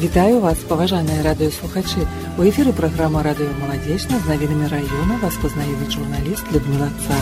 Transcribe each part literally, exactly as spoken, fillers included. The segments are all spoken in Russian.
Вітаю вас, поважаныя радыёслухачы. У эфіры праграма «Радыё Маладзечна» з навінамі раёна вас пазнаёміць журналіст Людмила Цар.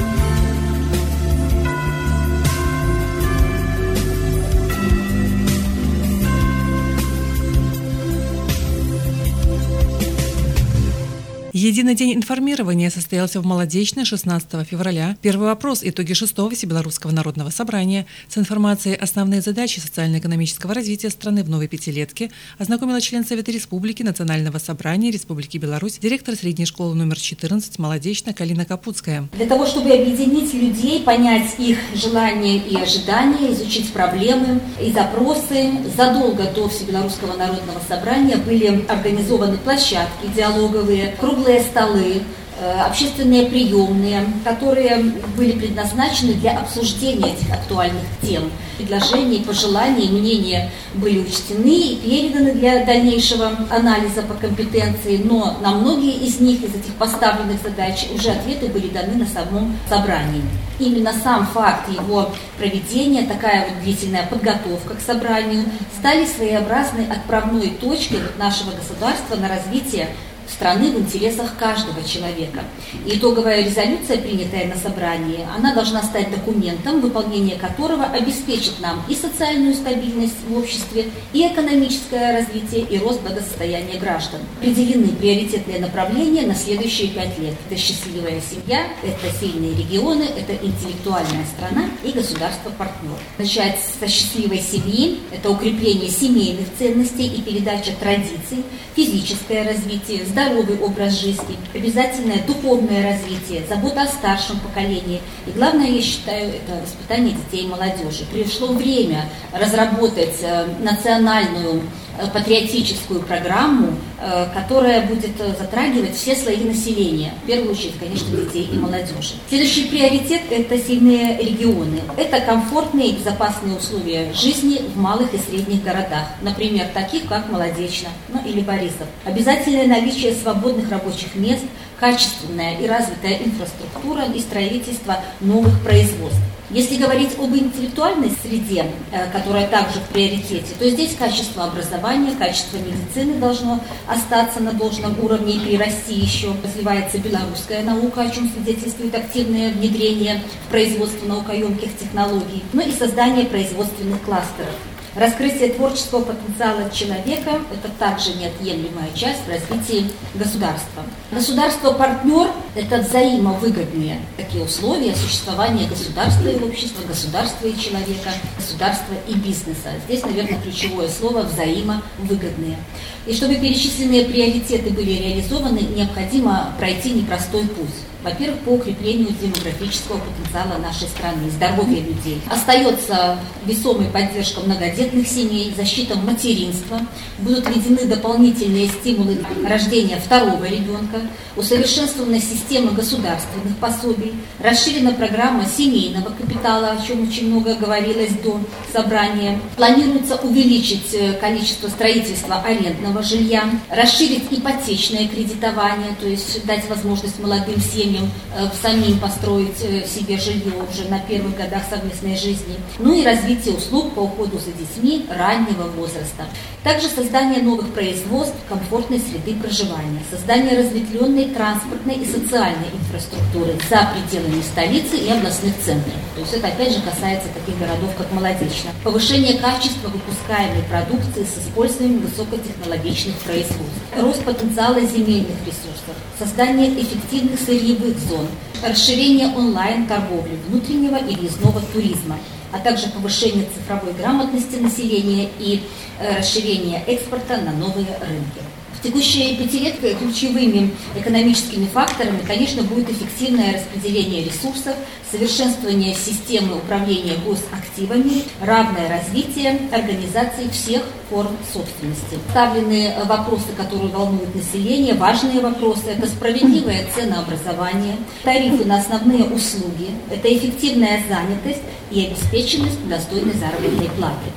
Единый день информирования состоялся в Молодечной шестнадцатого февраля. Первый вопрос – итоги шестого Всебелорусского народного собрания с информацией «Основные задачи социально-экономического развития страны в новой пятилетке» ознакомила член Совета Республики Национального собрания Республики Беларусь, директор средней школы номер четырнадцать Молодечна Калина Капуцкая. Для того, чтобы объединить людей, понять их желания и ожидания, изучить проблемы и запросы, задолго до Всебелорусского народного собрания были организованы площадки диалоговые, круглые столы, общественные приемные, которые были предназначены для обсуждения этих актуальных тем. Предложения, пожелания, мнения были учтены и переданы для дальнейшего анализа по компетенции, но на многие из них, из этих поставленных задач, уже ответы были даны на самом собрании. Именно сам факт его проведения, такая вот длительная подготовка к собранию, стали своеобразной отправной точкой нашего государства на развитие страны в интересах каждого человека. И итоговая резолюция, принятая на собрании, она должна стать документом, выполнение которого обеспечит нам и социальную стабильность в обществе, и экономическое развитие, и рост благосостояния граждан. Определены приоритетные направления на следующие пять лет. Это счастливая семья, это сильные регионы, это интеллектуальная страна и государство-партнер. Начать со счастливой семьи, это укрепление семейных ценностей и передача традиций, физическое развитие, здоровый образ жизни, обязательное духовное развитие, забота о старшем поколении. И главное, я считаю, это воспитание детей и молодежи. Пришло время разработать национальную патриотическую программу, которая будет затрагивать все слои населения. В первую очередь, конечно, детей и молодежи. Следующий приоритет – это сильные регионы. Это комфортные и безопасные условия жизни в малых и средних городах. Например, таких как Молодечна, ну или Борисов. Обязательное наличие свободных рабочих мест, качественная и развитая инфраструктура и строительство новых производств. Если говорить об интеллектуальной среде, которая также в приоритете, то здесь качество образования, качество медицины должно остаться на должном уровне и прирасти еще. Развивается белорусская наука, о чем свидетельствует активное внедрение в производство наукоемких технологий, ну и создание производственных кластеров. Раскрытие творческого потенциала человека – это также неотъемлемая часть в развитии государства. Государство-партнер – это взаимовыгодные такие условия существования государства и общества, государства и человека, государства и бизнеса. Здесь, наверное, ключевое слово – взаимовыгодные. И чтобы перечисленные приоритеты были реализованы, необходимо пройти непростой путь. Во-первых, по укреплению демографического потенциала нашей страны, здоровья людей. Остается весомой поддержка многодетных семей, защита материнства. Будут введены дополнительные стимулы рождения второго ребенка, усовершенствована система государственных пособий, расширена программа семейного капитала, о чем очень много говорилось до собрания. Планируется увеличить количество строительства арендного жилья, расширить ипотечное кредитование, то есть дать возможность молодым семьям самим построить себе жилье уже на первых годах совместной жизни. Ну и развитие услуг по уходу за детьми раннего возраста. Также создание новых производств, комфортной среды проживания, создание разветвленной транспортной и социальной инфраструктуры за пределами столицы и областных центров. То есть это опять же касается таких городов, как Молодечна. Повышение качества выпускаемой продукции с использованием высокотехнологичных производств. Рост потенциала земельных ресурсов. Создание эффективных сырьевых зон. Расширение онлайн-торговли, внутреннего и въездного туризма, а также повышение цифровой грамотности населения и расширение экспорта на новые рынки. В текущей пятилетке ключевыми экономическими факторами, конечно, будет эффективное распределение ресурсов, совершенствование системы управления госактивами, равное развитие организации всех форм собственности. Ставлены вопросы, которые волнуют население, важные вопросы. Это справедливое ценообразование, тарифы на основные услуги, это эффективная занятость и обеспеченность достойной заработной платы.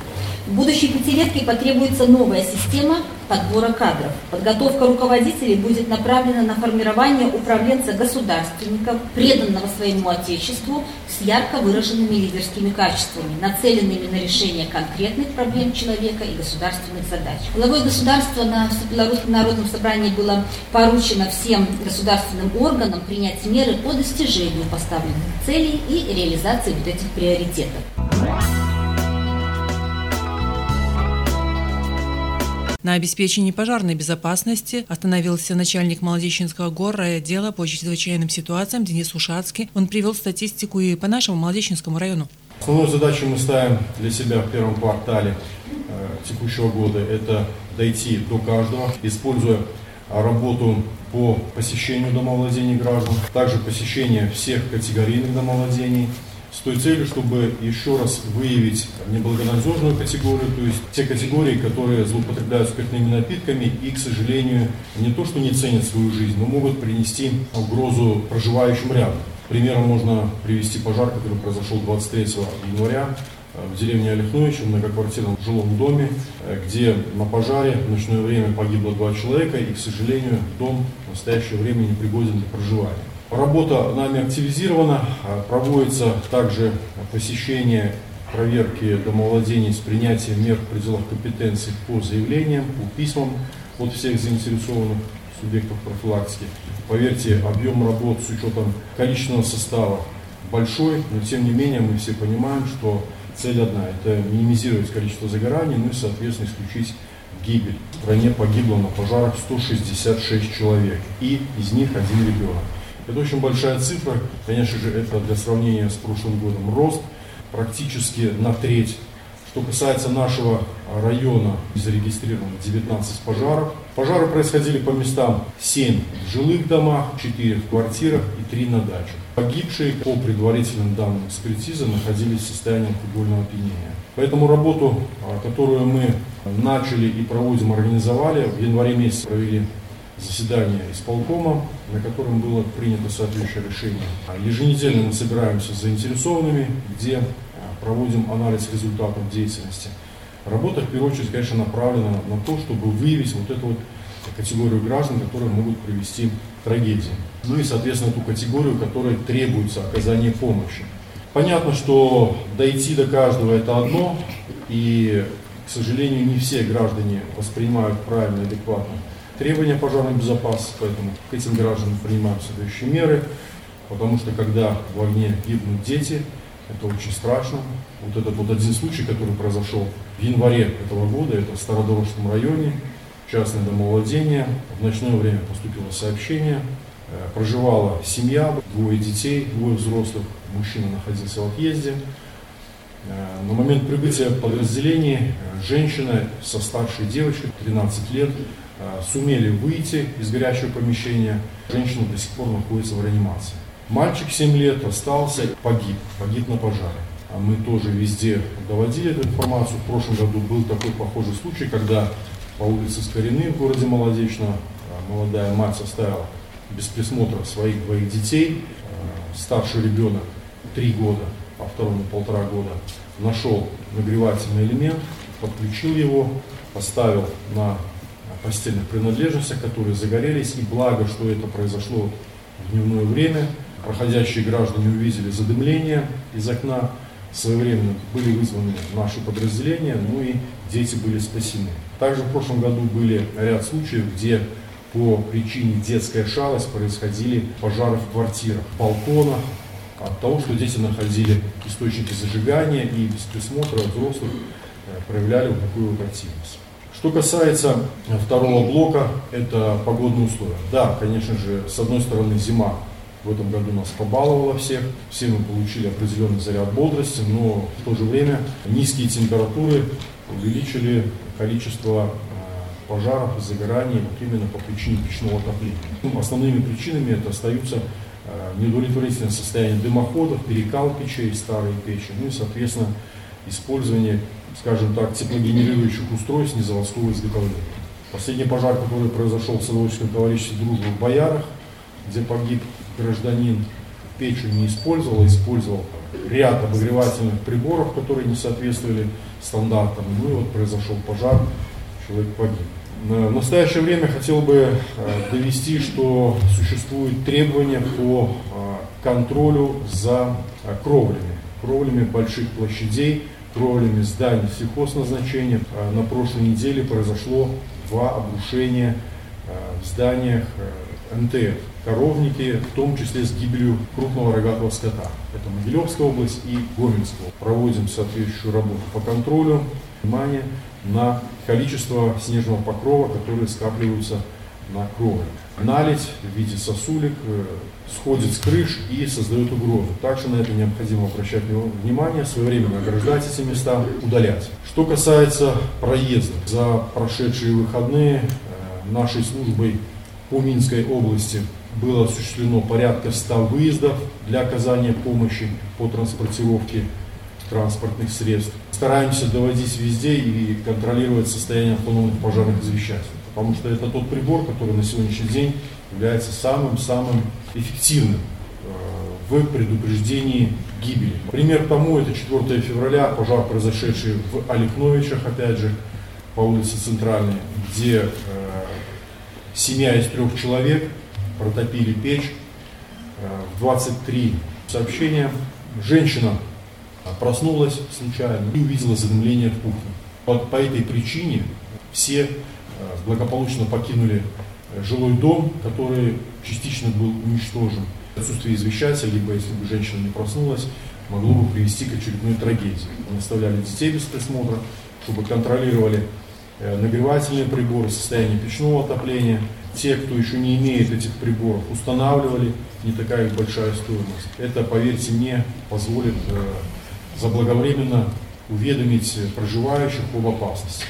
В будущей пятилетке потребуется новая система подбора кадров. Подготовка руководителей будет направлена на формирование управленца-государственников, преданного своему отечеству, с ярко выраженными лидерскими качествами, нацеленными на решение конкретных проблем человека и государственных задач. Главой государства на Всебелорусском народном собрании было поручено всем государственным органам принять меры по достижению поставленных целей и реализации вот этих приоритетов. На обеспечении пожарной безопасности остановился начальник Молодечинского горрайотдела по чрезвычайным ситуациям Денис Ушацкий. Он привел статистику и по нашему Молодечинскому району. Основную задачу мы ставим для себя в первом квартале э, текущего года – это дойти до каждого, используя работу по посещению домовладений граждан, также посещение всех категорийных домовладений, с той целью, чтобы еще раз выявить неблагонадежную категорию, то есть те категории, которые злоупотребляют спиртными напитками и, к сожалению, не то что не ценят свою жизнь, но могут принести угрозу проживающим рядом. Примером можно привести пожар, который произошел двадцать третьего января в деревне Олехновичи, в многоквартирном жилом доме, где на пожаре в ночное время погибло два человека, и, к сожалению, дом в настоящее время не пригоден для проживания. Работа нами активизирована, проводится также посещение, проверки домовладений с принятием мер в пределах компетенций по заявлениям, по письмам от всех заинтересованных субъектов профилактики. Поверьте, объем работ с учетом количественного состава большой, но тем не менее мы все понимаем, что цель одна – это минимизировать количество загораний, ну и, соответственно, исключить гибель. В стране погибло на пожарах сто шестьдесят шесть человек, и из них один ребенок. Это очень большая цифра, конечно же, это для сравнения с прошлым годом рост практически на треть. Что касается нашего района, зарегистрировано девятнадцать пожаров. Пожары происходили по местам: семь в жилых домах, четыре в квартирах и три на дачах. Погибшие, по предварительным данным экспертизы, находились в состоянии алкогольного опьянения. Поэтому работу, которую мы начали и проводим, организовали, в январе месяце провели заседание исполкома, на котором было принято соответствующее решение. Еженедельно мы собираемся с заинтересованными, где проводим анализ результатов деятельности. Работа, в первую очередь, конечно, направлена на то, чтобы выявить вот эту вот категорию граждан, которые могут привести к трагедии. Ну и, соответственно, ту категорию, которой требуется оказание помощи. Понятно, что дойти до каждого – это одно, и, к сожалению, не все граждане воспринимают правильно и адекватно требования пожарной безопасности, поэтому к этим гражданам принимаем соответствующие меры, потому что когда в огне гибнут дети, это очень страшно. Вот этот вот один случай, который произошел в январе этого года, это в Стародорожском районе, частное домовладение. В ночное время поступило сообщение, проживала семья, двое детей, двое взрослых, мужчина находился в отъезде. На момент прибытия подразделений женщина со старшей девочкой, тринадцать лет, сумели выйти из горящего помещения. Женщина до сих пор находится в реанимации. Мальчик семь лет остался, погиб, погиб на пожаре. Мы тоже везде доводили эту информацию. В прошлом году был такой похожий случай, когда по улице Скорины в городе Молодечно молодая мать оставила без присмотра своих двоих детей. Старший ребенок три года, а второму полтора года, нашел нагревательный элемент, подключил его, поставил на постельных принадлежностях, которые загорелись, и благо, что это произошло в дневное время. Проходящие граждане увидели задымление из окна, своевременно были вызваны наши подразделения, ну и дети были спасены. Также в прошлом году были ряд случаев, где по причине детская шалость происходили пожары в квартирах, балконах, от того, что дети находили источники зажигания и без присмотра взрослых проявляли вот такую вот активность. Что касается второго блока, это погодные условия. Да, конечно же, с одной стороны, зима в этом году нас побаловала всех, все мы получили определенный заряд бодрости, но в то же время низкие температуры увеличили количество пожаров и загораний вот именно по причине печного отопления. Ну, основными причинами это остаются неудовлетворительное состояние дымоходов, перекал печей, старые печи, ну и, соответственно, использование, скажем так, теплогенерирующих устройств незаводского изготовления. Последний пожар, который произошел в садоводческом товариществе «Дружба» в Боярах, где погиб гражданин, печь не использовал, а использовал ряд обогревательных приборов, которые не соответствовали стандартам. Ну и вот произошел пожар, человек погиб. В настоящее время хотел бы довести, что существуют требования по контролю за кровлями, кровлями больших площадей, кровлями зданий сельхозназначения. На прошлой неделе произошло два обрушения в зданиях эн тэ эф, коровники, в том числе с гибелью крупного рогатого скота. Это Могилевская область и Гомельская. Проводим соответствующую работу по контролю, внимание на количество снежного покрова, которые скапливаются на кровле. Наледь в виде сосулек сходит с крыш и создает угрозу. Также на это необходимо обращать внимание, своевременно ограждать эти места, удалять. Что касается проезда, за прошедшие выходные нашей службой по Минской области было осуществлено порядка ста выездов для оказания помощи по транспортировке транспортных средств. Стараемся доводить везде и контролировать состояние автономных пожарных извещателей, потому что это тот прибор, который на сегодняшний день является самым-самым эффективным в предупреждении гибели. Пример тому это четвёртого февраля, пожар, произошедший в Олехновичах, опять же, по улице Центральной, где семья из трех человек протопили печь. В двадцать три сообщения женщина проснулась случайно и увидела задымление в кухне. По, по этой причине все благополучно покинули жилой дом, который частично был уничтожен. Отсутствие извещателя, либо если бы женщина не проснулась, могло бы привести к очередной трагедии. Мы оставляли детей без присмотра, чтобы контролировали нагревательные приборы, состояние печного отопления. Те, кто еще не имеет этих приборов, устанавливали, не такая их большая стоимость. Это, поверьте мне, позволит э, заблаговременно уведомить проживающих об опасности.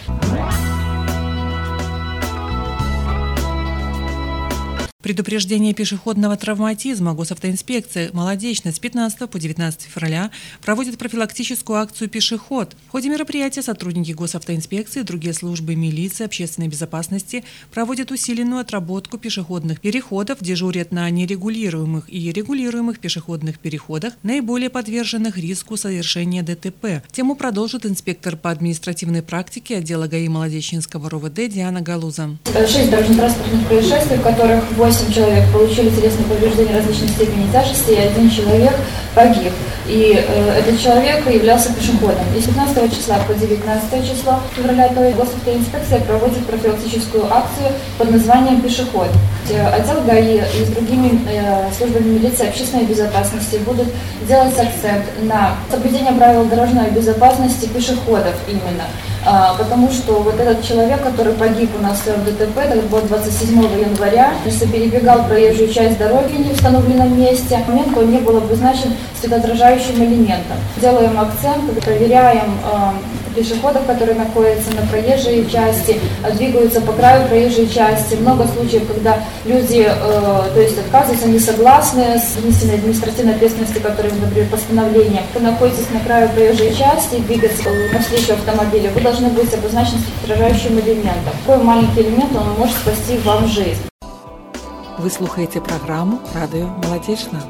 Предупреждение пешеходного травматизма госавтоинспекция «Молодечная» с пятнадцатого по девятнадцатое февраля проводит профилактическую акцию «Пешеход». В ходе мероприятия сотрудники госавтоинспекции и другие службы милиции, общественной безопасности проводят усиленную отработку пешеходных переходов, дежурят на нерегулируемых и регулируемых пешеходных переходах, наиболее подверженных риску совершения дэ тэ пэ. Тему продолжит инспектор по административной практике отдела ГАИ Молодечинского эр о вэ дэ Диана Галуза. Шесть дорожно-транспортных происшествий, в которых восемь человек получили телесные повреждения различной степени тяжести, и один человек погиб. И э, этот человек являлся пешеходом. И с пятнадцатого числа по девятнадцатое число февраля, то есть госавтоинспекция проводит профилактическую акцию под названием «Пешеход». Отдел ГАИ и с другими э, службами милиции общественной безопасности будут делать акцент на соблюдение правил дорожной безопасности пешеходов именно. А, потому что вот этот человек, который погиб у нас в дэ тэ пэ, это было двадцать седьмого января, если перебегал проезжую часть дороги в неустановленном месте, в момент он не был обозначен светоотражающим элементом. Делаем акцент, проверяем э, пешеходов, которые находятся на проезжей части, двигаются по краю проезжей части. Много случаев, когда люди э, то есть отказываются, не согласны с внесенной административной ответственностью, которые, например, постановлением. Вы находитесь на краю проезжей части, двигаться навстречу автомобилю, вы должны быть обозначены светоотражающим элементом. Такой маленький элемент, он может спасти вам жизнь. Вы слухаете программу «Радио Молодечна».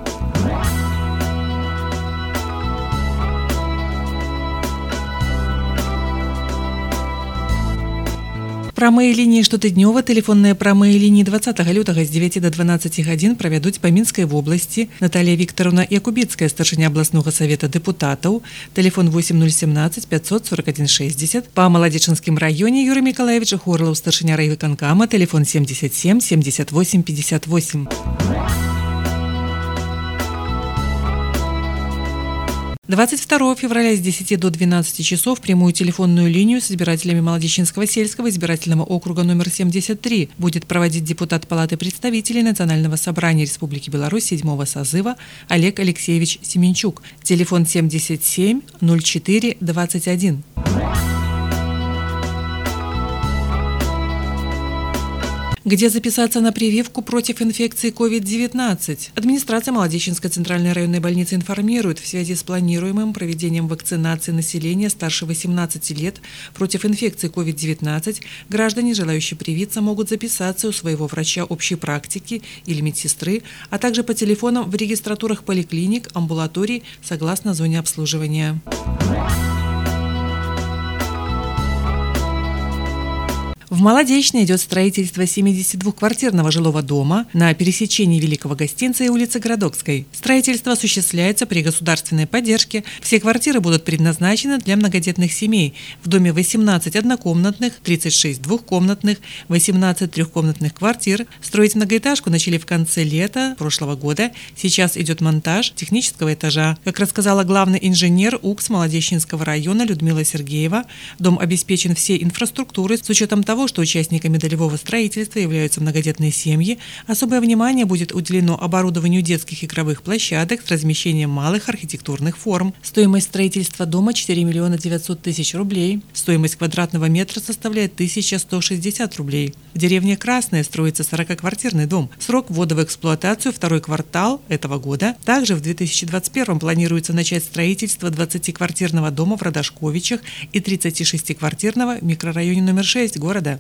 Прамыя лініі штотыднёва тэлефонныя прамыя лініі дваццатага лютага з дзевяці да дванаццаці гадзін правядуць па Мінскай вобласці Наталія Віктаровна Якубіцкая, старшыня абласнога савета дэпутатаў, тэлефон восемь ноль один семь пятьсот сорок один шестьдесят, па Маладзечынскім раёне Юрий Миколаевич Хорлаў, старшыня райвыканкама, тэлефон семьдесят семь семьдесят восемь пятьдесят восемь. двадцать второго февраля с десяти до двенадцати часов прямую телефонную линию с избирателями Молодечинского сельского избирательного округа номер семьдесят три будет проводить депутат Палаты представителей Национального собрания Республики Беларусь седьмого созыва Олег Алексеевич Семенчук. Телефон семьдесят семь ноль четыре двадцать один. Где записаться на прививку против инфекции ковид девятнадцать? Администрация Молодечинской центральной районной больницы информирует, в связи с планируемым проведением вакцинации населения старше восемнадцати лет против инфекции ковид девятнадцать, граждане, желающие привиться, могут записаться у своего врача общей практики или медсестры, а также по телефонам в регистратурах поликлиник, амбулаторий согласно зоне обслуживания. В Молодечной идет строительство семидесятидвухквартирного жилого дома на пересечении Великого Гостинца и улицы Городокской. Строительство осуществляется при государственной поддержке. Все квартиры будут предназначены для многодетных семей. В доме восемнадцать однокомнатных, тридцать шесть двухкомнатных, восемнадцать трехкомнатных квартир. Строить многоэтажку начали в конце лета прошлого года. Сейчас идет монтаж технического этажа. Как рассказала главный инженер УКС Молодечнинского района Людмила Сергеева, дом обеспечен всей инфраструктурой с учетом того, что участниками долевого строительства являются многодетные семьи. Особое внимание будет уделено оборудованию детских игровых площадок с размещением малых архитектурных форм. Стоимость строительства дома четыре миллиона девятьсот тысяч рублей. Стоимость квадратного метра составляет тысяча сто шестьдесят рублей. В деревне Красная строится сорокаквартирный дом. Срок ввода в эксплуатацию второй квартал этого года. Также в две тысячи двадцать первом планируется начать строительство двадцатиквартирного дома в Радашковичах и тридцатишестиквартирного в микрорайоне номер шесть города.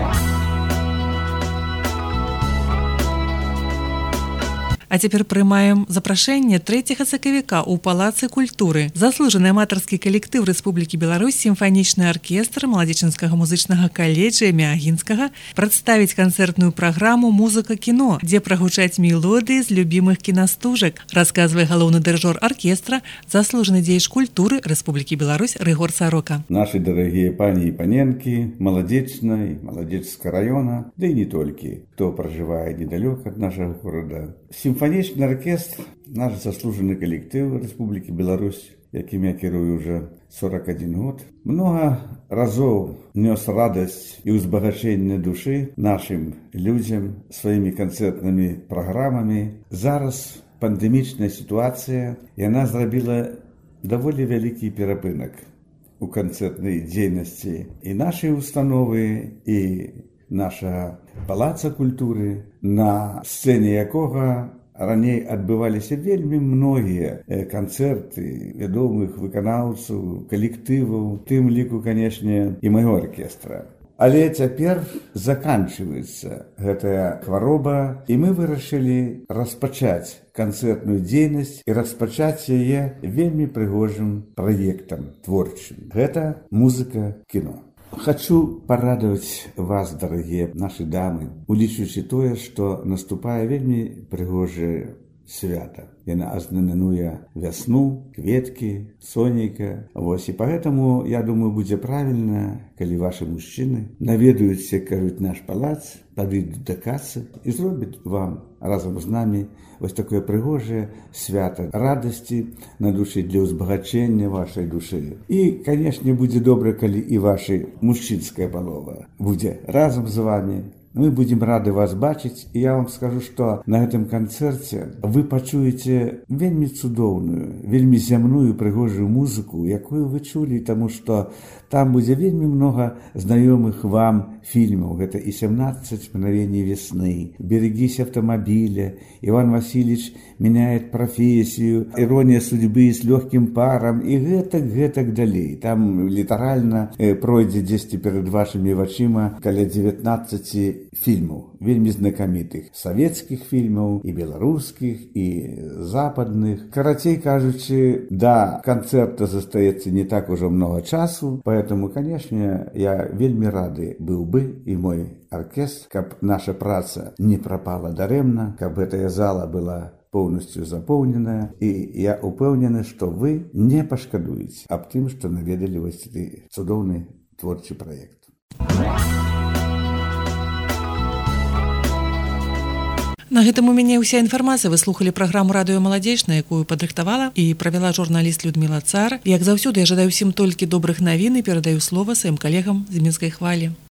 А цяпер прымаем запрашэнне трэцяга сакавіка ў палацы культуры. Заслужаны аматарскі калектыў Рэспублікі Беларусь сімфанічны аркестр Маладзечынскага музычнага каледжа імя Агінскага прадставіць канцэртную праграму «Музыка кіно», дзе прагучаць мелодыі з любімых кінастужак, расказвае галоўны дырыжор аркестра, заслужаны дзеяч культуры Рэспублікі Беларусь Рыгор Сарока. Наши дорогие пани и паненки Молодечной, Молодечского района, да и не только, кто проживает недалеко от нашего города. Симфонічны оркестр, наш заслуженный коллектив Республики Беларусь, яким я кирую уже сорок один год, много разов нес радость и узбагачение души нашим людям своими концертными программами. Зараз пандемичная ситуация, и она зробила довольно великий перепынок у концертной деятельности и нашей установы, и наша палаца культуры, на сцене якога раней адбываліся вельмі многія канцэрты вядомых выканаўцаў, калектываў, тым ліку, канешне, і майго аркестра. Але цяпер заканчваецца гэтая хвароба, і мы вырашылі распачаць канцэртную дзейнасць і распачаць яе вельмі прыгожым праектам творчым. Гэта музыка кіно. Хочу порадовать вас, дорогие наши дамы, улічваючы тое, што наступае вельмі прыгожае свята. Яна азнаменуе вясну, кветкі, сонейка. Вось, і поэтому, я думаю, будзе правильно, калі ваши мужчыны наведаюцца, кажуць, наш палац, падыдуць да касы і зробяць вам разом з нами вось такое прыгожае свята радасці на душы для ўзбагачэння вашай душы. І, канешне, будзе добра, калі і ваша мужчынская палова будзе разом з вами. Мы будем рады вас бачыць, і я вам скажу, што на гэтым канцэрце вы пачуеце вельмі цудоўную, вельмі зямную прыгожую музыку, якую вы чулі, таму што там будзе вельмі много знаёмых вам фильмаў. Гэта і семнадцать мгновений весны, «Берегись автомобиля», Иван Васильевич меняет профессию, «Ирония судьбы» с легким паром, и гэтак, гэтак далей. Там літаральна э, пройдзе дзесьці перад вашымі вачыма каля девятнадцати фильмов, вельмі знакамітых советских фильмов, и белорусских, и западных. Карацей кажучы, до концерта застаецца не так уже много часу, поэтому, конечно, я вельмі рады был бы и мой оркестр, каб наша праца не пропала дарэмна, каб гэтая зала была полностью заполненная, и я упэўнены, что вы не пашкадуеце аб тым, что наведалі вось гэты цудоўны творчы проект. На гэтым у мяне ўся інфармацыя. Вы слухалі праграму «Радыё Маладзечная», якую падрыхтавала і правяла журналіст Людмила Цар. Як заўсёды, я жадаю ўсім толькі добрых навін і перадаю слова сваім калегам з мінскай хвалі.